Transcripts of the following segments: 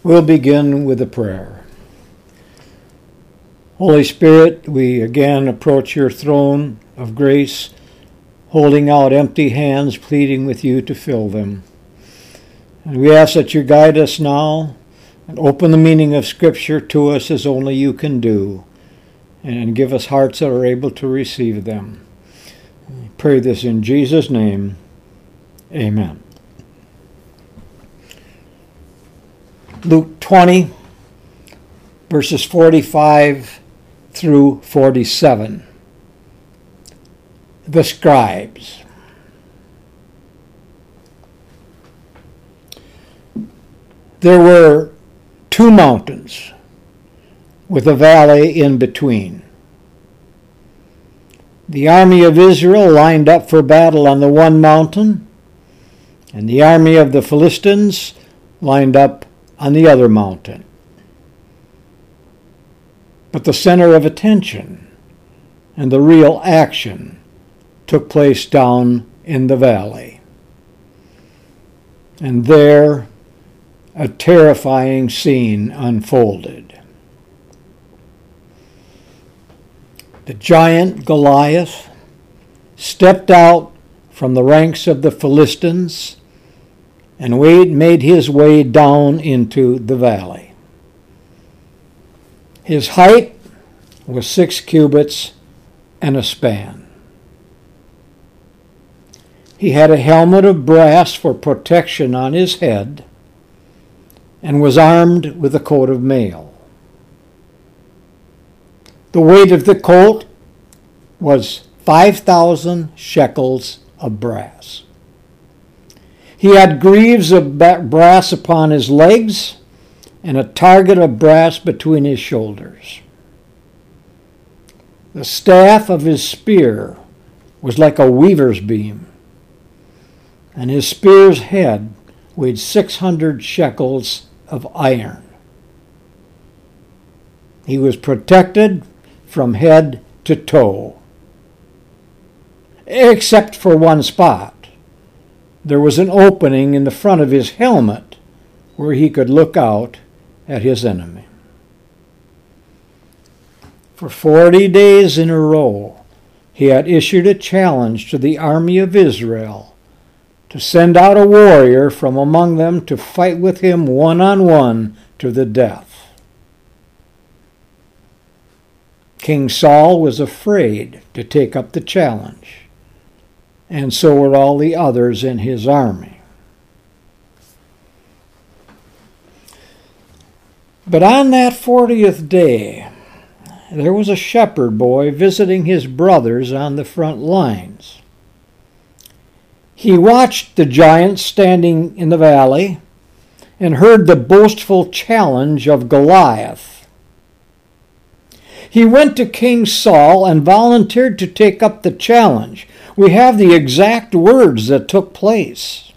We'll begin with a prayer. Holy Spirit, we again approach your throne of grace, holding out empty hands, pleading with you to fill them. And we ask that you guide us now and open the meaning of Scripture to us as only you can do, and give us hearts that are able to receive them. We pray this in Jesus' name. Amen. Luke 20, verses 45 through 47. The scribes. There were two mountains with a valley in between. The army of Israel lined up for battle on the one mountain, and the army of the Philistines lined up on the other mountain. But the center of attention and the real action took place down in the valley. And there a terrifying scene unfolded. The giant Goliath stepped out from the ranks of the Philistines and made his way down into the valley. His height was 6 cubits and a span. He had a helmet of brass for protection on his head and was armed with a coat of mail. The weight of the coat was 5,000 shekels of brass. He had greaves of brass upon his legs and a target of brass between his shoulders. The staff of his spear was like a weaver's beam, and his spear's head weighed 600 shekels of iron. He was protected from head to toe, except for one spot. There was an opening in the front of his helmet where he could look out at his enemy. For 40 days in a row, he had issued a challenge to the army of Israel to send out a warrior from among them to fight with him one-on-one to the death. King Saul was afraid to take up the challenge, and so were all the others in his army. But on that 40th day, there was a shepherd boy visiting his brothers on the front lines. He watched the giant standing in the valley and heard the boastful challenge of Goliath. He went to King Saul and volunteered to take up the challenge. We have the exact words that took place.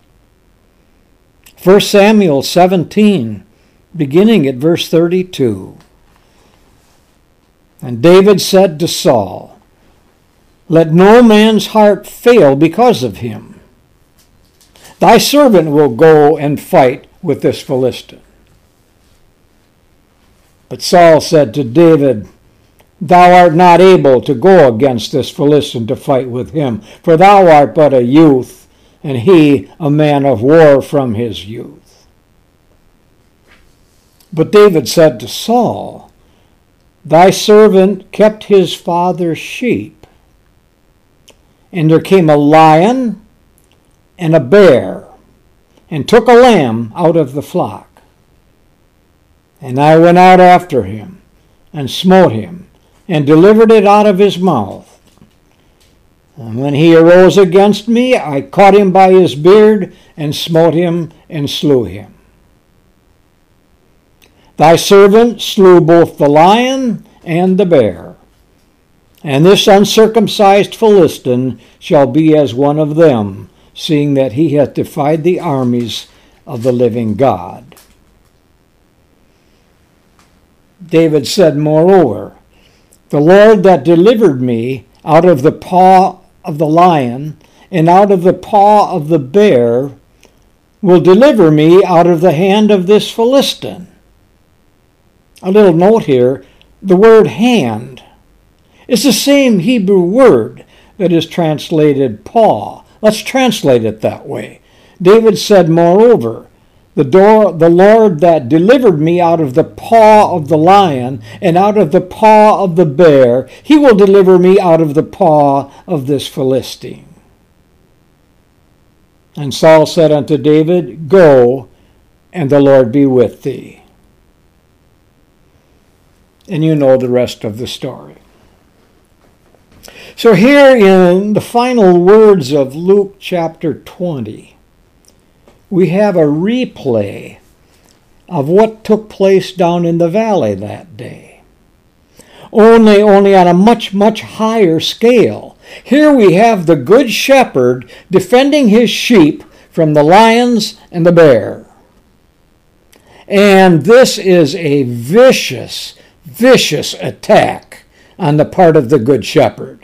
1 Samuel 17, beginning at verse 32. And David said to Saul, "Let no man's heart fail because of him. Thy servant will go and fight with this Philistine." But Saul said to David, "Thou art not able to go against this Philistine to fight with him, for thou art but a youth, and he a man of war from his youth." But David said to Saul, "Thy servant kept his father's sheep, and there came a lion and a bear, and took a lamb out of the flock. And I went out after him, and smote him, and delivered it out of his mouth. And when he arose against me, I caught him by his beard, and smote him, and slew him. Thy servant slew both the lion and the bear, and this uncircumcised Philistine shall be as one of them, seeing that he hath defied the armies of the living God." David said, "Moreover, the Lord that delivered me out of the paw of the lion and out of the paw of the bear will deliver me out of the hand of this Philistine. A little note here, the word hand is the same Hebrew word that is translated paw. Let's translate it that way. David said, moreover, the Lord that delivered me out of the paw of the lion and out of the paw of the bear, he will deliver me out of the paw of this Philistine. And Saul said unto David, go, and the Lord be with thee. And you know the rest of the story. So here in the final words of Luke chapter 20, we have a replay of what took place down in the valley that day. Only on a much, much higher scale. Here we have the good shepherd defending his sheep from the lions and the bear. And this is a vicious, vicious attack on the part of the good shepherd.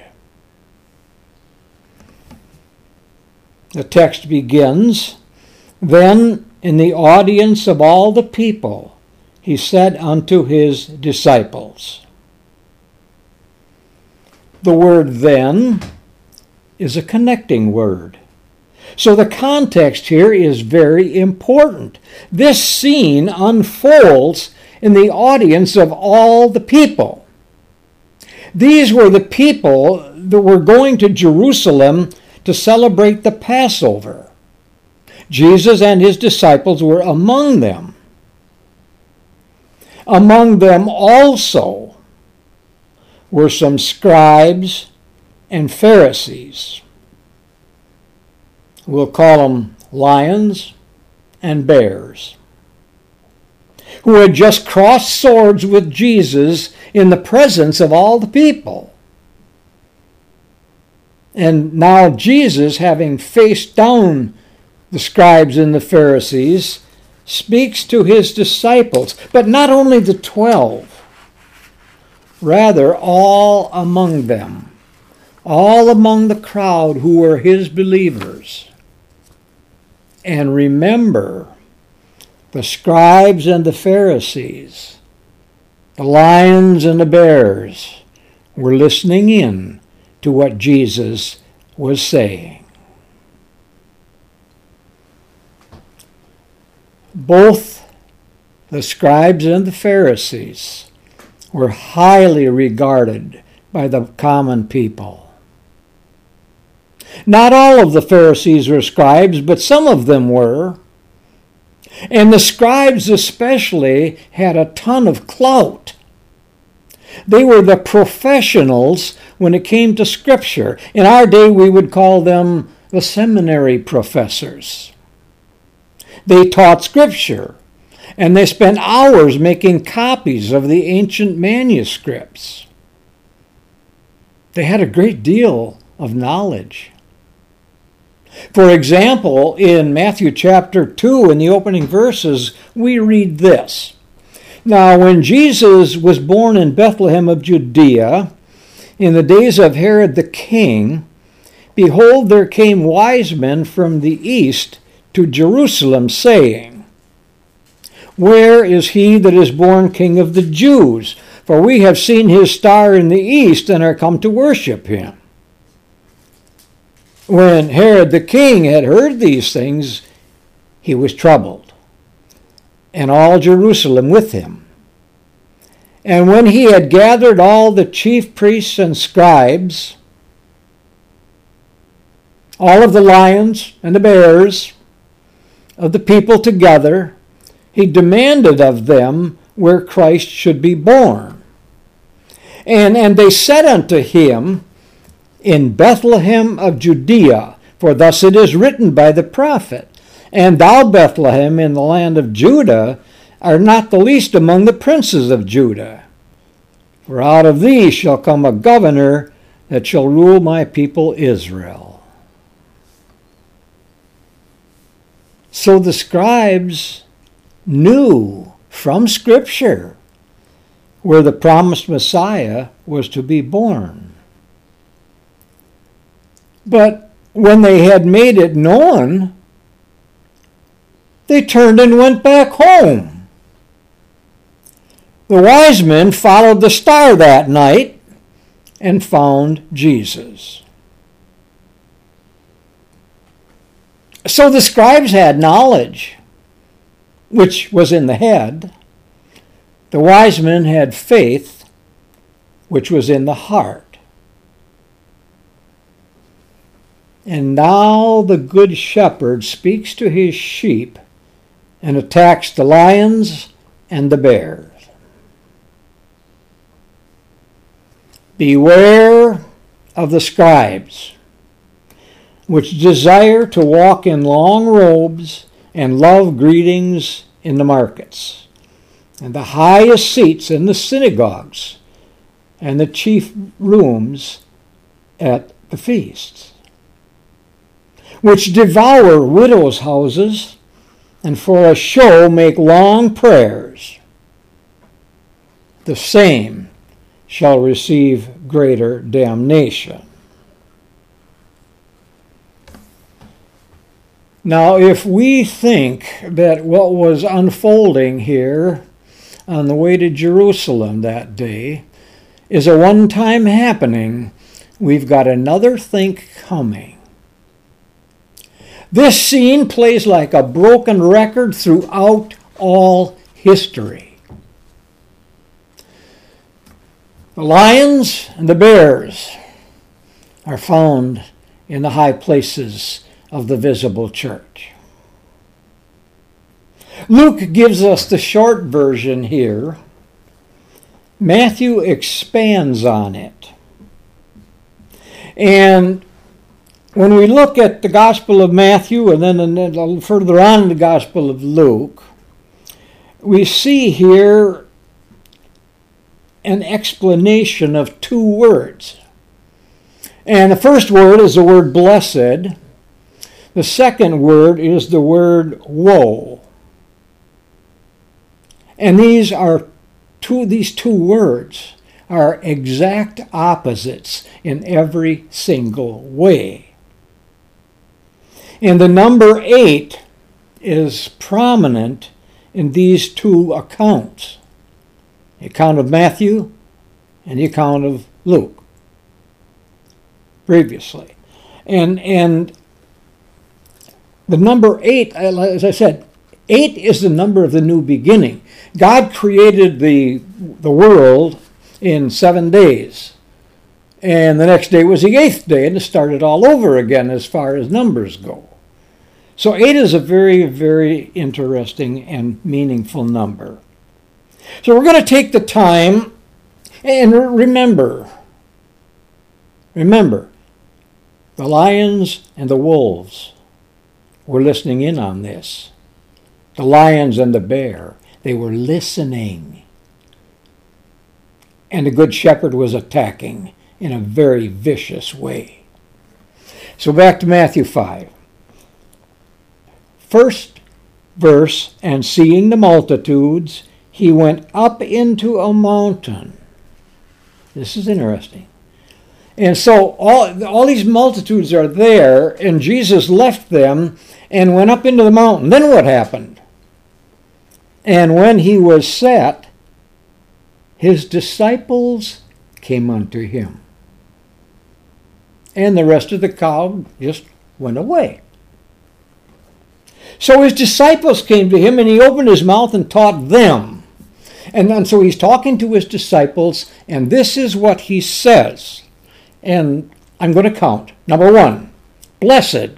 The text begins, then in the audience of all the people, he said unto his disciples. The word then is a connecting word. So the context here is very important. This scene unfolds in the audience of all the people. These were the people that were going to Jerusalem to celebrate the Passover. Jesus and his disciples were among them. Among them also were some scribes and Pharisees. We'll call them lions and bears, who had just crossed swords with Jesus in the presence of all the people. And now Jesus, having faced down the scribes and the Pharisees, speaks to his disciples, but not only the 12, rather all among them, all among the crowd who were his believers. And remember, the scribes and the Pharisees, the lions and the bears, were listening in to what Jesus was saying. Both the scribes and the Pharisees were highly regarded by the common people. Not all of the Pharisees were scribes, but some of them were. And the scribes especially had a ton of clout. They were the professionals when it came to Scripture. In our day, we would call them the seminary professors. They taught Scripture, and they spent hours making copies of the ancient manuscripts. They had a great deal of knowledge. For example, in Matthew chapter 2, in the opening verses, we read this. Now, when Jesus was born in Bethlehem of Judea, in the days of Herod the king, behold, there came wise men from the east to Jerusalem, saying, where is he that is born King of the Jews? For we have seen his star in the east and are come to worship him. When Herod the king had heard these things, he was troubled, and all Jerusalem with him. And when he had gathered all the chief priests and scribes, all of the lions and the bears of the people together, he demanded of them where Christ should be born. And they said unto him, in Bethlehem of Judea, for thus it is written by the prophet, and thou, Bethlehem, in the land of Judah, art not the least among the princes of Judah. For out of thee shall come a governor that shall rule my people Israel. So the scribes knew from Scripture where the promised Messiah was to be born. But when they had made it known, they turned and went back home. The wise men followed the star that night and found Jesus. So the scribes had knowledge, which was in the head. The wise men had faith, which was in the heart. And now the good shepherd speaks to his sheep and attacks the lions and the bears. Beware of the scribes, which desire to walk in long robes and love greetings in the markets, and the highest seats in the synagogues, and the chief rooms at the feasts, which devour widows' houses, and for a show make long prayers. The same shall receive greater damnation. Now, if we think that what was unfolding here on the way to Jerusalem that day is a one-time happening, we've got another think coming. This scene plays like a broken record throughout all history. The lions and the bears are found in the high places of the visible church. Luke gives us the short version here. Matthew expands on it. And when we look at the Gospel of Matthew and then a little further on in the Gospel of Luke, we see here an explanation of two words. And the first word is the word blessed. The second word is the word woe. And these two words are exact opposites in every single way. And the number 8 is prominent in these two accounts, the account of Matthew and the account of Luke previously. And the number 8, as I said, 8 is the number of the new beginning. God created the world in 7 days. And the next day was the 8th day, and it started all over again as far as numbers go. So 8 is a very, very interesting and meaningful number. So we're going to take the time and remember, the lions and the wolves were listening in on this. The lions and the bear, they were listening. And the good shepherd was attacking in a very vicious way. So back to Matthew 5. First verse, and seeing the multitudes, he went up into a mountain. This is interesting. And so all these multitudes are there, and Jesus left them and went up into the mountain. Then what happened? And when he was set, his disciples came unto him. And the rest of the crowd just went away. So his disciples came to him, and he opened his mouth and taught them. And so he's talking to his disciples, and this is what he says. And I'm going to count. Number 1, blessed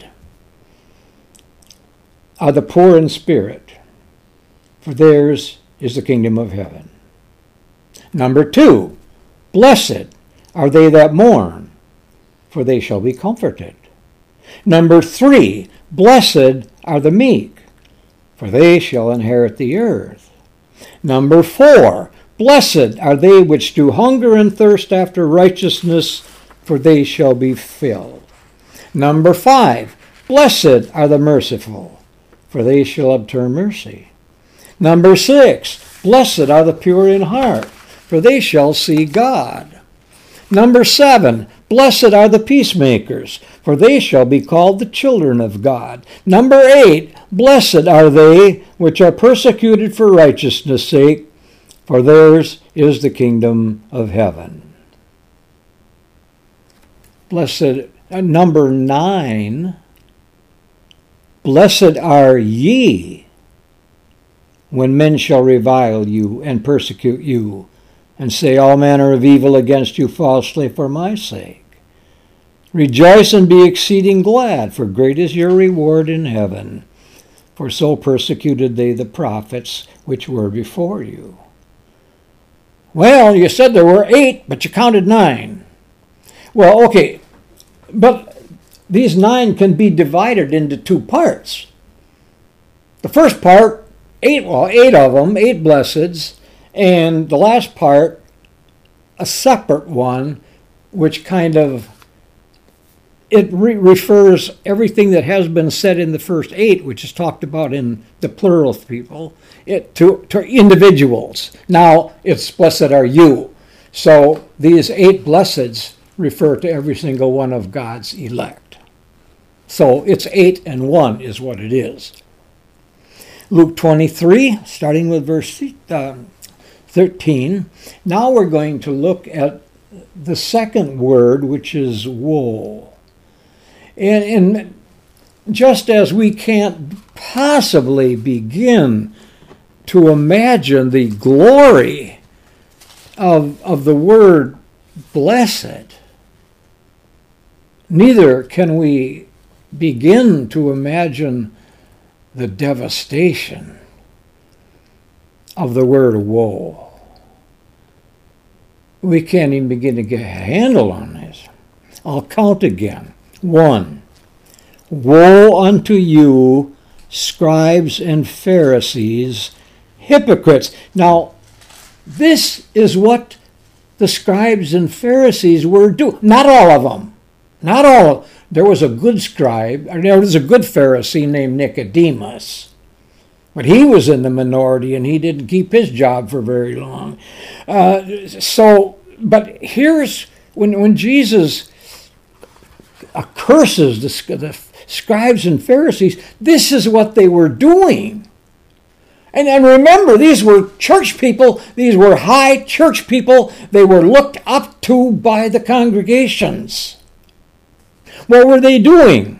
are the poor in spirit, for theirs is the kingdom of heaven. Number 2, blessed are they that mourn, for they shall be comforted. Number 3, blessed are the meek, for they shall inherit the earth. Number 4, blessed are they which do hunger and thirst after righteousness, for they shall be filled. Number 5, blessed are the merciful, for they shall obtain mercy. Number 6, blessed are the pure in heart, for they shall see God. Number 7, blessed are the peacemakers, for they shall be called the children of God. Number 8, blessed are they which are persecuted for righteousness' sake, for theirs is the kingdom of heaven. Blessed, number 9, blessed are ye when men shall revile you and persecute you, and say all manner of evil against you falsely for my sake. Rejoice and be exceeding glad, for great is your reward in heaven. For so persecuted they the prophets which were before you. Well, you said there were 8, but you counted 9. Well, okay, but these 9 can be divided into 2 parts. The first part, 8 of them, 8 blesseds, and the last part, a separate one, which kind of, it refers everything that has been said in the first 8, which is talked about in the plural of people, to individuals. Now it's blessed are you. So these 8 blesseds refer to every single one of God's elect. So it's 8 and 1 is what it is. Luke 23, starting with verse 13. Now we're going to look at the second word, which is woe. And just as we can't possibly begin to imagine the glory of the word blessed, neither can we begin to imagine the devastation of the word woe. We can't even begin to get a handle on this. I'll count again. 1. Woe unto you, scribes and Pharisees, hypocrites. Now, this is what the scribes and Pharisees were doing. Not all of them. Not all. There was a good scribe, or there was a good Pharisee named Nicodemus. But he was in the minority, and he didn't keep his job for very long. But here's when Jesus curses the scribes and Pharisees, this is what they were doing. And remember, these were church people. These were high church people. They were looked up to by the congregations. What were they doing?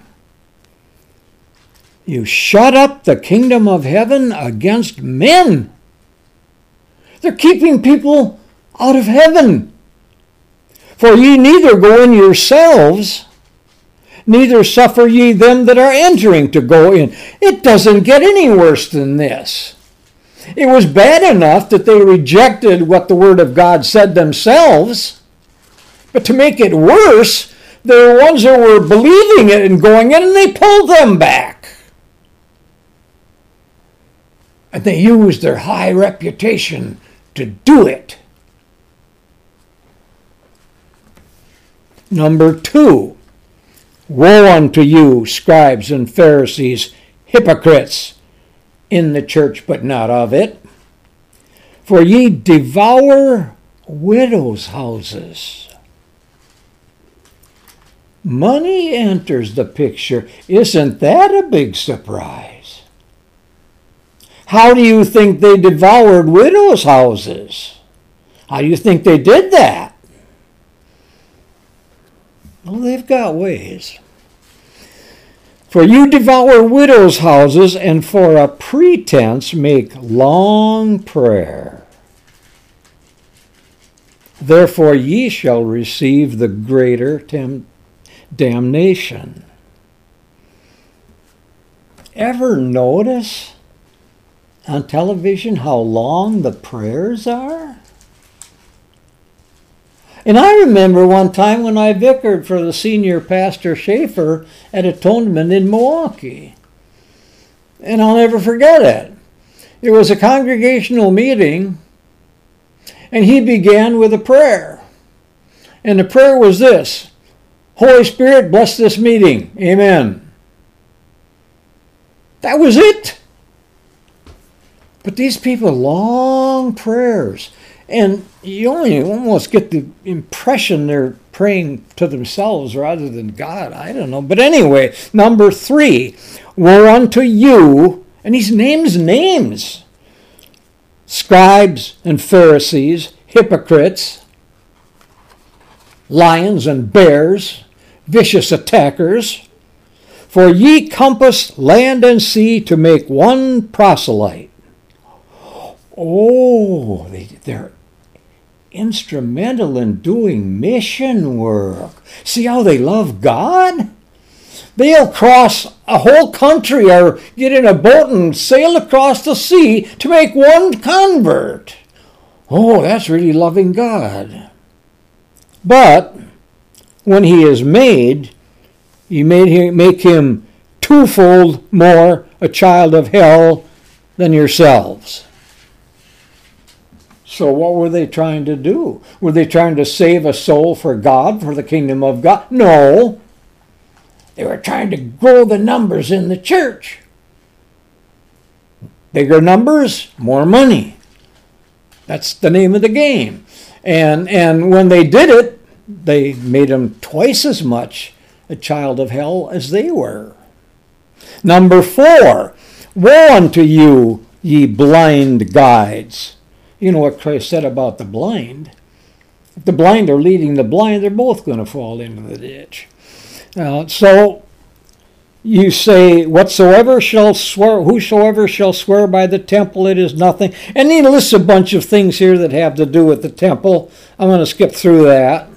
You shut up the kingdom of heaven against men. They're keeping people out of heaven. For ye neither go in yourselves, neither suffer ye them that are entering to go in. It doesn't get any worse than this. It was bad enough that they rejected what the Word of God said themselves, but to make it worse, there were ones that were believing it and going in, and they pulled them back. And they used their high reputation to do it. Number 2, woe unto you, scribes and Pharisees, hypocrites, in the church but not of it. For ye devour widows' houses. Money enters the picture. Isn't that a big surprise? How do you think they devoured widows' houses? How do you think they did that? Well, they've got ways. For you devour widows' houses, and for a pretense make long prayer. Therefore ye shall receive the greater damnation. Ever notice on television how long the prayers are? And I remember one time when I vicared for the senior pastor Schaefer at Atonement in Milwaukee. And I'll never forget it. It was a congregational meeting, and he began with a prayer. And the prayer was this: Holy Spirit, bless this meeting. Amen. That was it. But these people, long prayers. And you only almost get the impression they're praying to themselves rather than God. I don't know. But anyway, number 3, woe unto you, and he names names. scribes and Pharisees, hypocrites, lions and bears, vicious attackers, for ye compass land and sea to make one proselyte. Oh, they're instrumental in doing mission work. See how they love God? They'll cross a whole country or get in a boat and sail across the sea to make one convert. Oh, that's really loving God. But when he is made, you make him twofold more a child of hell than yourselves. So what were they trying to do? Were they trying to save a soul for God, for the kingdom of God? No. They were trying to grow the numbers in the church. Bigger numbers, more money. That's the name of the game. And when they did it, they made him twice as much a child of hell as they were. Number 4, woe unto you, ye blind guides. You know what Christ said about the blind. If the blind are leading the blind, they're both going to fall into the ditch. So you say, whosoever shall swear by the temple, it is nothing. And he lists a bunch of things here that have to do with the temple. I'm going to skip through that.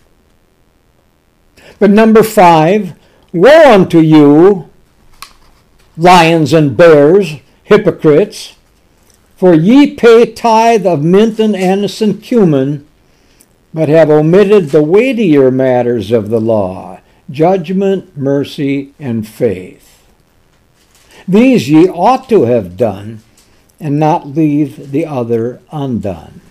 But number 5, woe unto you, lions and bears, hypocrites, for ye pay tithe of mint and anise and cumin, but have omitted the weightier matters of the law, judgment, mercy, and faith. These ye ought to have done, and not leave the other undone.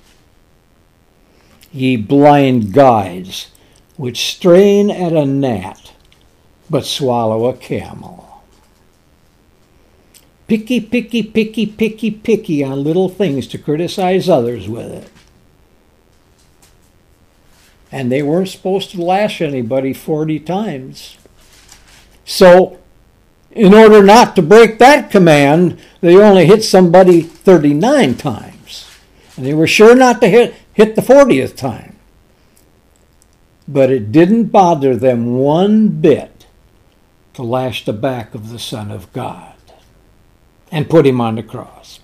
Ye blind guides, which strain at a gnat, but swallow a camel. Picky, picky, picky, picky, picky on little things to criticize others with it. And they weren't supposed to lash anybody 40 times. So, in order not to break that command, they only hit somebody 39 times. And they were sure not to hit the 40th time. But it didn't bother them one bit to lash the back of the Son of God and put him on the cross.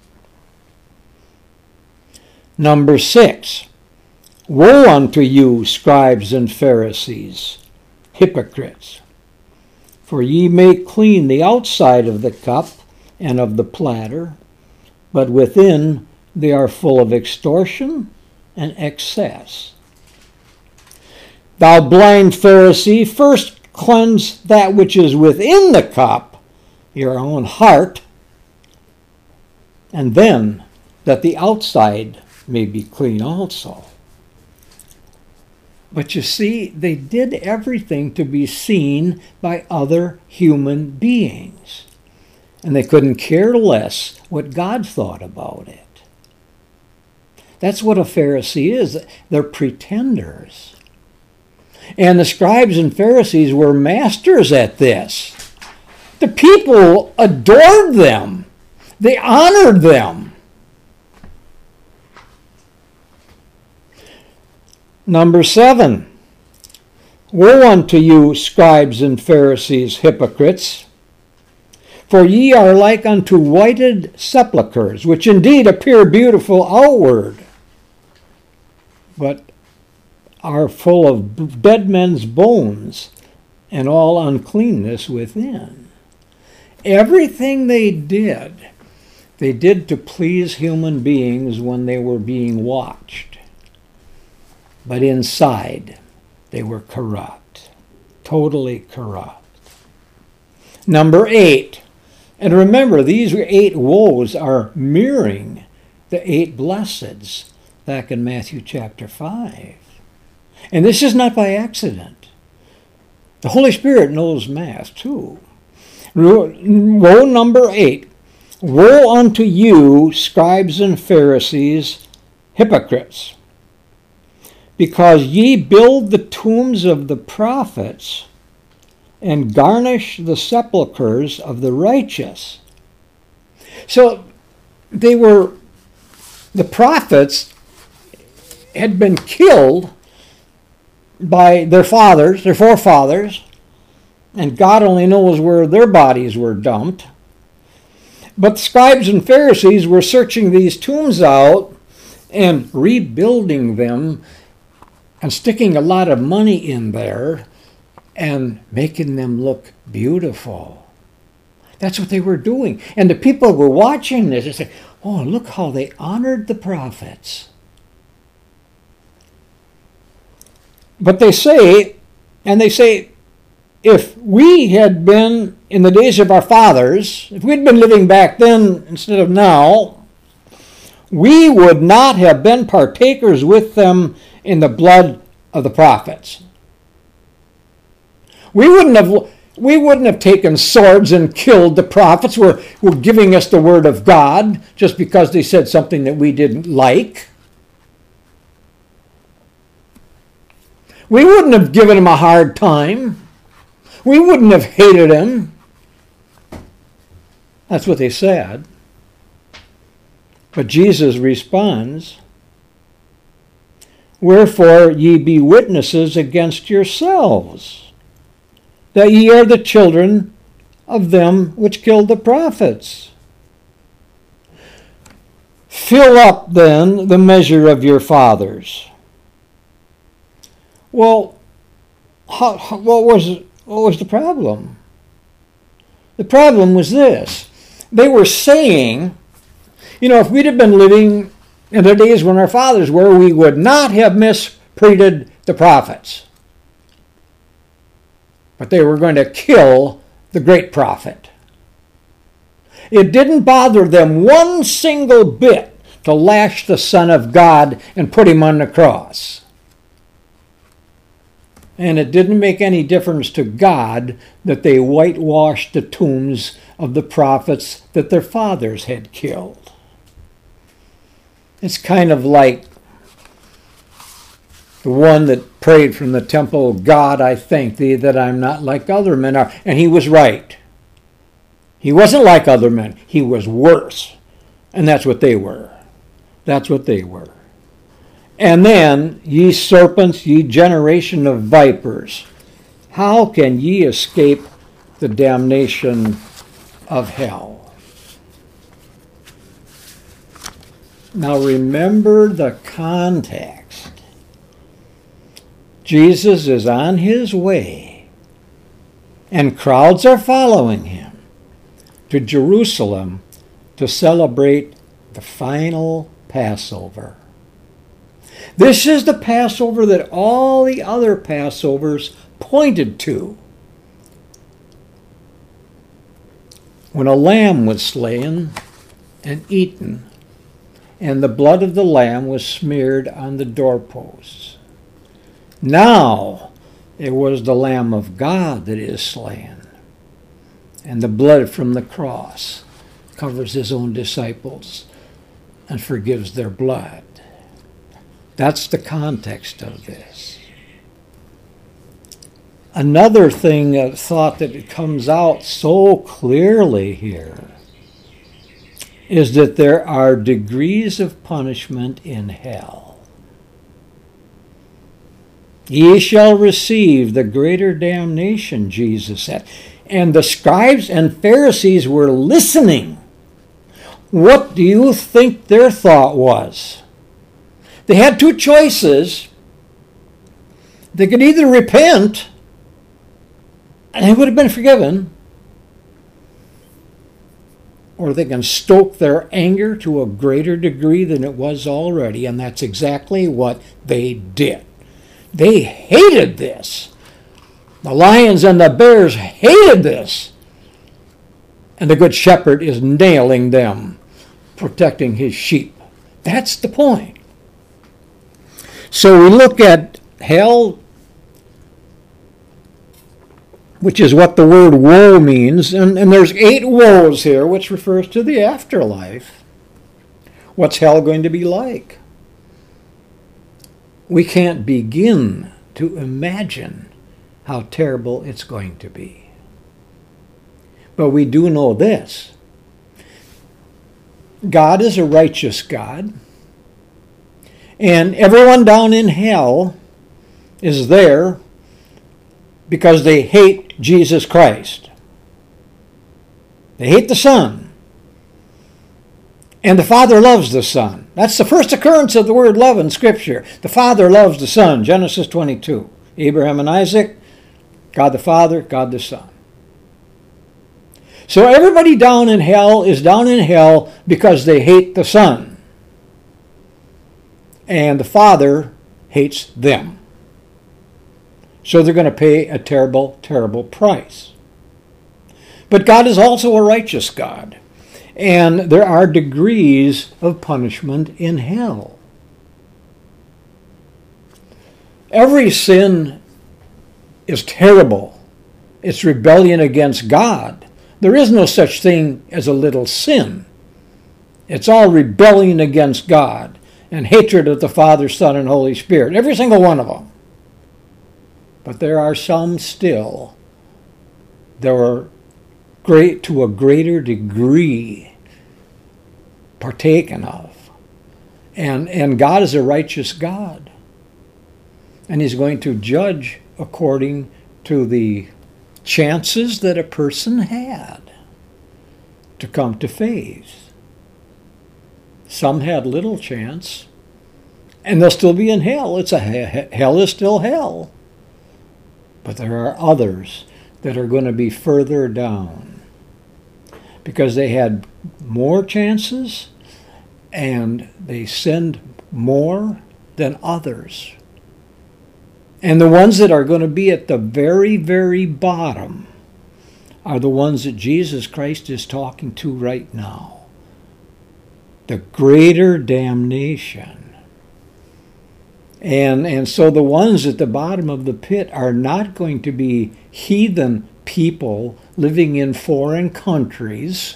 Number 6, woe unto you, scribes and Pharisees, hypocrites, for ye make clean the outside of the cup and of the platter, but within they are full of extortion and excess. Thou blind Pharisee, first cleanse that which is within the cup, your own heart, and then that the outside may be clean also. But you see, they did everything to be seen by other human beings. And they couldn't care less what God thought about it. That's what a Pharisee is. They're pretenders. And the scribes and Pharisees were masters at this. The people adored them. They honored them. Number 7, woe unto you, scribes and Pharisees, hypocrites, for ye are like unto whited sepulchres, which indeed appear beautiful outward, but are full of dead men's bones and all uncleanness within. Everything they did to please human beings when they were being watched. But inside, they were corrupt, totally corrupt. Number 8, and remember, these 8 woes are mirroring the 8 blesseds back in Matthew chapter 5. And this is not by accident. The Holy Spirit knows math too. Woe number 8, woe unto you, scribes and Pharisees, hypocrites, because ye build the tombs of the prophets and garnish the sepulchres of the righteous. So they were The prophets had been killed by their fathers, their forefathers, and God only knows where their bodies were dumped. But the scribes and Pharisees were searching these tombs out and rebuilding them and sticking a lot of money in there and making them look beautiful. That's what they were doing. And the people were watching this and saying, oh, look how they honored the prophets. But they say, if we had been in the days of our fathers, if we'd been living back then instead of now, we would not have been partakers with them in the blood of the prophets. We wouldn't have taken swords and killed the prophets who were giving us the word of God just because they said something that we didn't like. We wouldn't have given him a hard time. We wouldn't have hated him. That's what they said. But Jesus responds, wherefore ye be witnesses against yourselves, that ye are the children of them which killed the prophets. Fill up then the measure of your fathers. Well, what was the problem? The problem was this. They were saying, if we'd have been living in the days when our fathers were, we would not have mistreated the prophets. But they were going to kill the great prophet. It didn't bother them one single bit to lash the Son of God and put him on the cross. And it didn't make any difference to God that they whitewashed the tombs of the prophets that their fathers had killed. It's kind of like the one that prayed from the temple, God, I thank thee that I'm not like other men are. And he was right. He wasn't like other men. He was worse. And that's what they were. That's what they were. And then, ye serpents, ye generation of vipers, how can ye escape the damnation of hell? Now remember the context. Jesus is on his way, and crowds are following him to Jerusalem to celebrate the final Passover. This is the Passover that all the other Passovers pointed to. When a lamb was slain and eaten, and the blood of the lamb was smeared on the doorposts. Now it was the Lamb of God that is slain, and the blood from the cross covers his own disciples and forgives their blood. That's the context of this. Another thing, thought that it comes out so clearly here is that there are degrees of punishment in hell. Ye shall receive the greater damnation, Jesus said. And the scribes and Pharisees were listening. What do you think their thought was? They had two choices. They could either repent, and they would have been forgiven, or they can stoke their anger to a greater degree than it was already, and that's exactly what they did. They hated this. The lions and the bears hated this. And the good shepherd is nailing them, protecting his sheep. That's the point. So we look at hell, which is what the word woe means, and there's 8 woes here, which refers to the afterlife. What's hell going to be like? We can't begin to imagine how terrible it's going to be. But we do know this. God is a righteous God. And everyone down in hell is there because they hate Jesus Christ. They hate the Son. And the Father loves the Son. That's the first occurrence of the word love in Scripture. The Father loves the Son, Genesis 22. Abraham and Isaac, God the Father, God the Son. So everybody down in hell is down in hell because they hate the Son. And the Father hates them. So they're going to pay a terrible, terrible price. But God is also a righteous God. And there are degrees of punishment in hell. Every sin is terrible. It's rebellion against God. There is no such thing as a little sin. It's all rebellion against God and hatred of the Father, Son, and Holy Spirit. Every single one of them. But there are some still that are to a greater degree partaken of. And God is a righteous God. And He's going to judge according to the chances that a person had to come to faith. Some had little chance, and they'll still be in hell. Hell is still hell. But there are others that are going to be further down because they had more chances and they sinned more than others. And the ones that are going to be at the very, very bottom are the ones that Jesus Christ is talking to right now. The greater damnation. And so the ones at the bottom of the pit are not going to be heathen people living in foreign countries.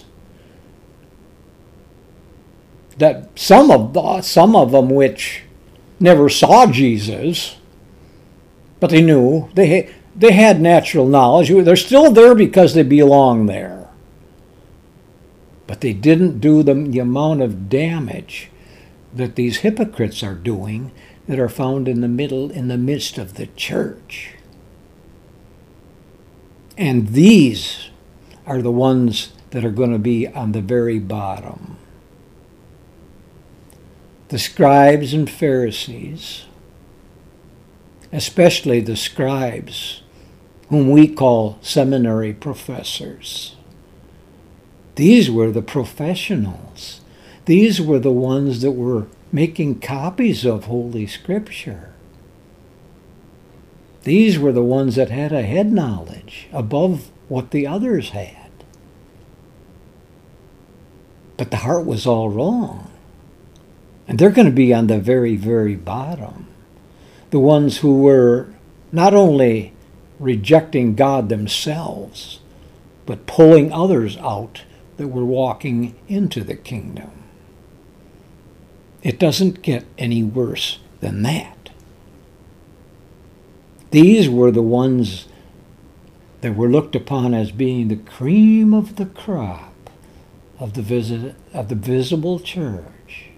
That some of them which never saw Jesus, but they knew. They had natural knowledge. They're still there because they belong there. But they didn't do the amount of damage that these hypocrites are doing that are found in the midst of the church. And these are the ones that are going to be on the very bottom. The scribes and Pharisees, especially the scribes, whom we call seminary professors. These were the professionals. These were the ones that were making copies of Holy Scripture. These were the ones that had a head knowledge above what the others had. But the heart was all wrong. And they're going to be on the very, very bottom. The ones who were not only rejecting God themselves, but pulling others out that were walking into the kingdom. It doesn't get any worse than that. These were the ones that were looked upon as being the cream of the crop of the visible church.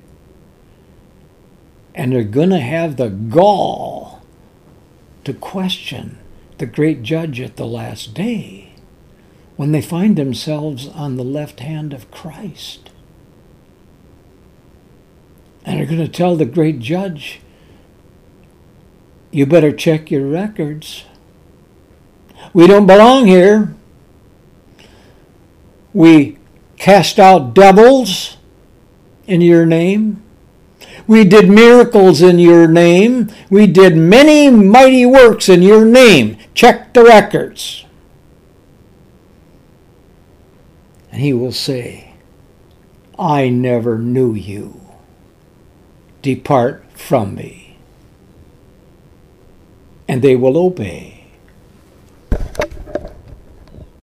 And they're going to have the gall to question the great judge at the last day when they find themselves on the left hand of Christ. And they're going to tell the great judge, you better check your records. We don't belong here. We cast out devils in your name. We did miracles in your name. We did many mighty works in your name. Check the records. And he will say, I never knew you. Depart from me. And they will obey.